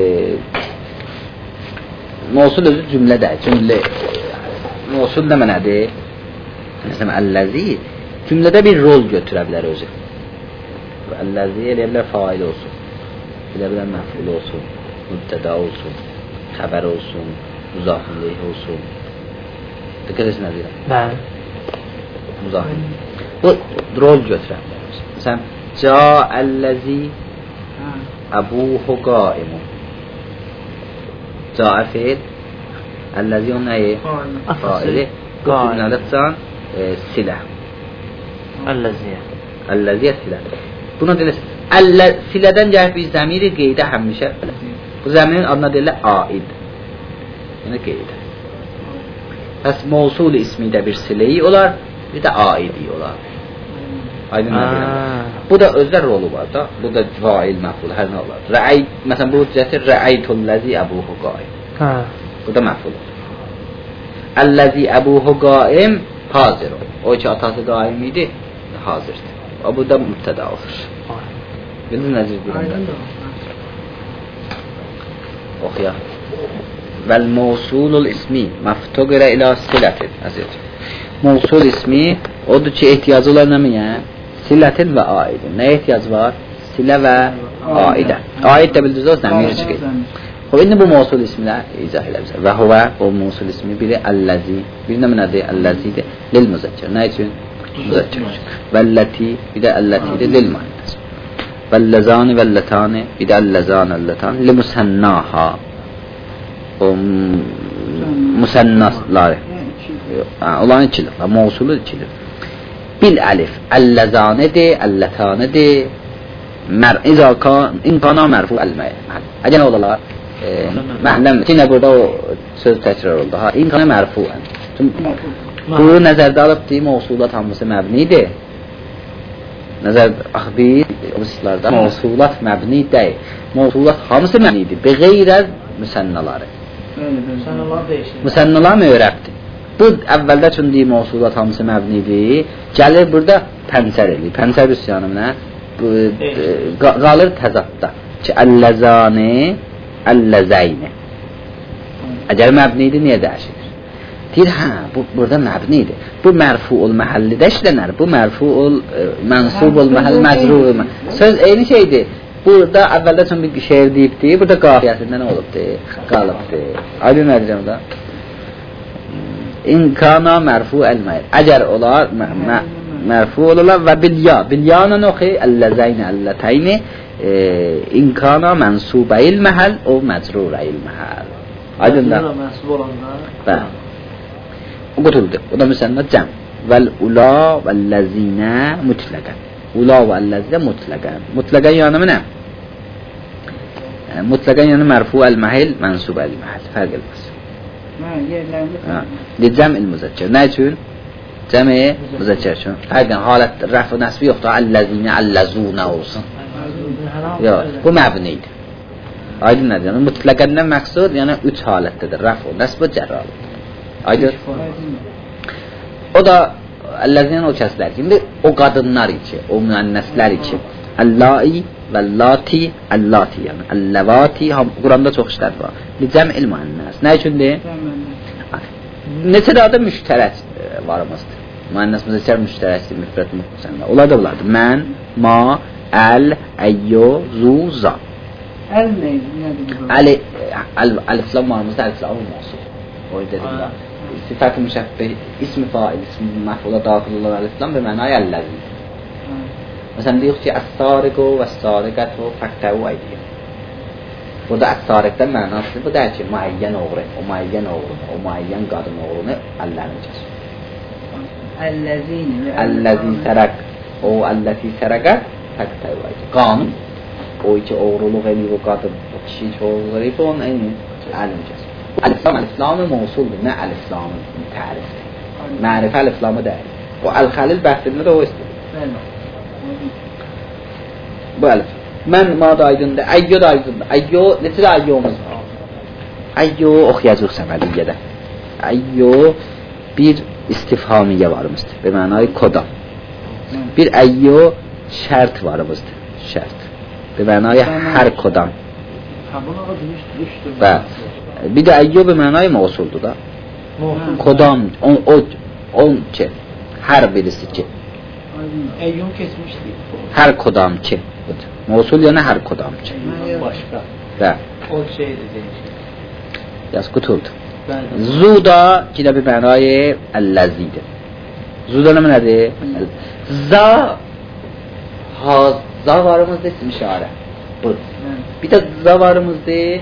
mövsul özü cümlədə. Cümlə mövsul nə mənədir? Məsələn, əlləzi cümlədə bir rol götürə bilər özü. Əlləzi elə bilər fail olsun. Elə bilər məful olsun. Mübtəda olsun. Xəbər olsun. Müzafirlik olsun. Dikkat etsin nə deyirəm? Bəli. Müzafir. Bu rol götürə bilər. Məsələn, Câ'əlləzi əbuhu qaimun. Câ'ə feil. Əlləzi onun nəyi? Faili. Bu cümlədə can silə. Əlləziyə. Əlləziyə silə. Buna deyilir, silədən gəlib bir zəmiri qeydə həmişə. Bu zəmirin adına deyirlər aid. Yəni qeydə. Pəs mövsul ismi də bir siləyi olar, bir də aidi olar. Aydın nə deyirəm? Bu da özlər rolu var da. Bu da fail, məful, hər nə olar. Rə'ay, məsələn, bu cəhətir rə'aytulləzi əbuhu qaim. Bu da məful olur. Əlləzi əbuhu qaim hazir olur. O ki, atası qaim idi, hazirdir. O, bu da mübtəda olur. Bildin necə deyirəm? Oxuya. Vəl mövsulul ismi məftuqirə ilə silətin. Mövsul ismi odur ki, ehtiyacı olan nəmiyə? Silətin və aidin. Nəyə ehtiyac var? Silə və aidə. Aid də bildiniz o zəmir çıxır. O, indi bu mövsul ismilə izah elə bizə. Və huvə, o mövsul ismi biri əlləzi. Bir nə mənədir? Əlləzidir. Lil müzəkkər. Nə üçün? Müzəkkər. Vəlləti, bir də əllətidir. Lil müənnəs. Vəlləzani, vəlletani, bir də əlləzan, əlletani. Li musənnaha. O musənnasları. Olan ikidir. Mövsulu ikidir. Bil əlif. Əlləzanidir, əlletanidir. İnqana mərfu əlməyə. Əcən odalar. Məhləm, yine burada o söz təkrar oldu. Ha, İnkana mərfuən. Bu nəzərdə alıb deyim, mevsulat hamısı məbnidir. Nəzər axbir, o sizlərdə mevsulat məbni deyil. Mevsulat hamısı məbnidir. Beğeyrə müsənnaları. Müsənnalar müərrəbdir. Bu əvvəldə üçün deyim, mevsulat hamısı məbnidir. Gəlir burada pəncər edir. Pəncər üsyanım nə? Qalır təzadda. Ki, əlləzani, əlləzəyni. Əgər məbnidir, niyə dəyişir? Deyir, hə, bu burada məbnidir. Bu mərfuul məhəllidə işlənər. Bu mərfuul mənsubul məhəll məcrur. Söz eyni şeydir. Burada əvvəldə üçün bir şeir deyibdir. Burada qafiyəsində nə olubdur? Qalıbdır. Aydın nə deyəcəm da? İnkana mərfu əl-məyr. Əgər olar, mərfu olar və bilya. Bilyanın oxi, əlləzəyni, əllətəyni. İnkana mənsubəyil məhəl, o məcrurəyil məhəl. Aydın da? Mənsub olanlar. Bəli. O qutuldu. O da müsənnət cəm. Vəl-ula vəl-ləzinə mütləqən. Ula vəl-ləzinə mütləqən. Mütləqən yanımı nə? Mütləqən yanı mərfu əl-məhil, mənsub əl-məhil. Fərq elməz. Cəm il-müzəkkər. Nə üçün? Cəm-i müzəkkər üçün. Fərqən halət rəf və nəsbi yoxdur. Əl-ləzinə, əl-ləzunə olsun. Yox, bu məbnidir. Aydın nədir? Yəni, mütləqəndən məqsud, yəni üç halətdədir. Rəf və nəsb və cərralı. Aydın. O da əlləzinə o kəslər ki, indi o qadınlar içi, o müənnəslər içi. Əllai və llati, əllati yəni. Əlləvati, Quranda çox işlər var. Cəm-il müənnəs. Nə üçündür? Neçə də adı müştərək varımızdır. Müənnəs müzəkər müştərəkdir, müfrət müfrət. Onlar da bunlardır. Mən, ma, əl, əyyo, zu, za. Əl nədir? Əliflam varımızda əliflam olmasın. O dedim da. Sifət-i müşəbbih, ismi fail, ismi məhvula daxil olan əliflam və mənay əlləzi. Məsələn, deyik ki, əs-sariqu və əs-sariqətu fəqtəu əydiyyə. Burada əs-sariqdən mənasıdır. Bu deyir ki, müəyyən oğru, o müəyyən oğru, o müəyyən qadın oğrunu əllərini kəsir. Əlləzini. Əlləzi sərəq, o əlləzi sərəqət fəqtəu əydiyyə. Qanun, o iki oğruluq eləyib o qadın, o kişi iki oğruluq eləyib, onun eyni əlini kəsir. Əliflam, əliflamı mevsuldur, nə əliflamı tərifdir. Mərifə əliflamı deyil. O əl-xəlil bəhsində də o istədir. Bu əlif. Mən mada aydındır, əyyo da aydındır. Əyyo, neçə də əyyomuz var? Əyyo oxuyacaq səməliyyədə. Əyyo bir istifhamiyyə varımızdır. Və mənayı kodam. Bir əyyo şərt varımızdır. Şərt. Və mənayı hər kodam. Və bir də əyyo və mənayı mevsuldur da. Kodam, on, o, on ki, hər birisi ki. Əyyum keçmişdir. Hər kodam ki. Mevsul yəni hər kodam ki. Başqa. Və. O şeydir deyişir. Yaz qutuldu. Zuda ki də bir mənayı əlləzidir. Zuda nə nədir? Za Za varımızda isim işarə. Bu. Bir də za varımızda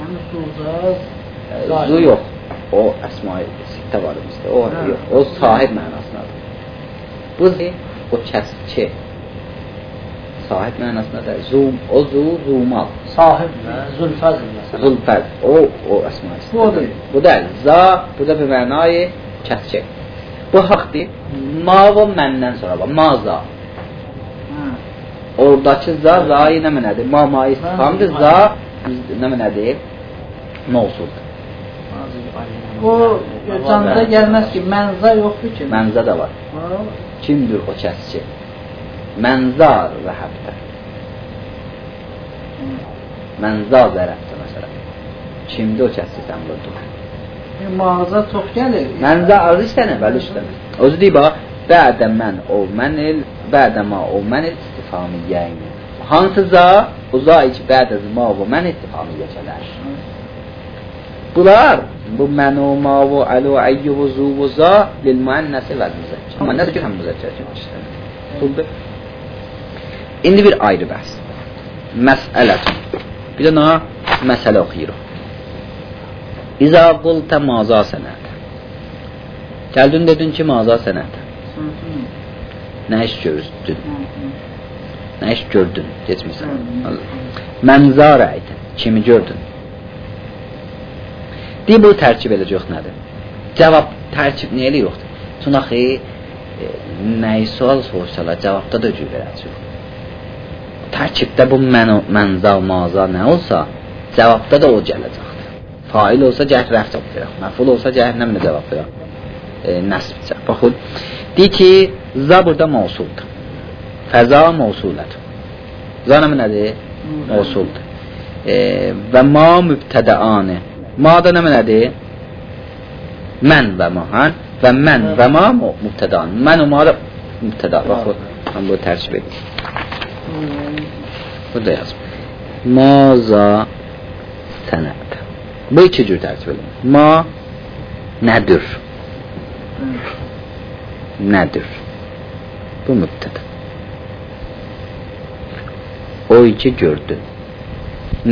Zu yox. O əsma-i sittə varımızda. O yox. O sahib mənasındadır. Bu o kəsçi. Sahib mənasındadır. Zum, o zu, zumal. Sahib mə? Zulfəzl məsələn. Zulfəzl. O, o əsma-i sittə. Bu deyil. Bu deyil. Za, bu da bir mənayı kəsçi. Bu haqdır. Ma və məndən sonra var. Ma za. Oradakı za, za'yı nə mənədir? Ma ma istifamdır. Za, nə mənədir? Mevsuldur. O canlıda gəlməz ki, mənza yoxdur ki. Mənza da var. Kimdir o kəsçi? Mənzar və həbdə. Mənza zərəbdə məsələn. Kimdir o kəsçi sən burada? Mağaza çox gəlir. Mənza az işlənir, bəli işlənir. Özü deyib, bədə mən o mənil, bədə ma o mənil istifamiyyəyini. Hansı za, o za iki bədə ma o mən istifamiyyə gələr. Bunlar, bu mən o ma o əl o əyy o zu o za lil müənnəsi və müzəkkər. Müənnəsi ki, həm müzəkkər kimi işlənir. Tutuldu. İndi bir ayrı bəhs. Məsələtun. Bir də nə? Məsələ oxuyuruq. İzə qultə maza sənət. Gəldin dedin ki, maza sənət. Nə iş gördün? Nə iş gördün? Geçmişsən. Mənzarə aydın. Kimi gördün? Deyib bu tərkib edəcək nədir? Cavab tərkib nə elə yoxdur? Çünki axı e, nəyi sual soruşsalar cavabda da cür verəcək. Tərkibdə bu mən mənza maza nə olsa cavabda da o gələcəkdir. Fail olsa gəh rəf cavab verək. Məful olsa gəh nə mənə cavab verək. E, nəsb cavab. Baxın. Deyir ki, za burada mavsuldur. Fəza mavsulət. Za nə nədir? Mavsuldur. E, və ma mübtədəanə. Ma da nə nədir? Mən və ma. Hə? Və mən və ma mübtədəanə. Mən o ma da mübtədə. Baxın. Mən bunu tərkib edeyim. Burada yazım. Maza sənət. Bu iki cür tərkib edeyim. Ma nədir? Nədir? Bu mübtədə. O iki gördü.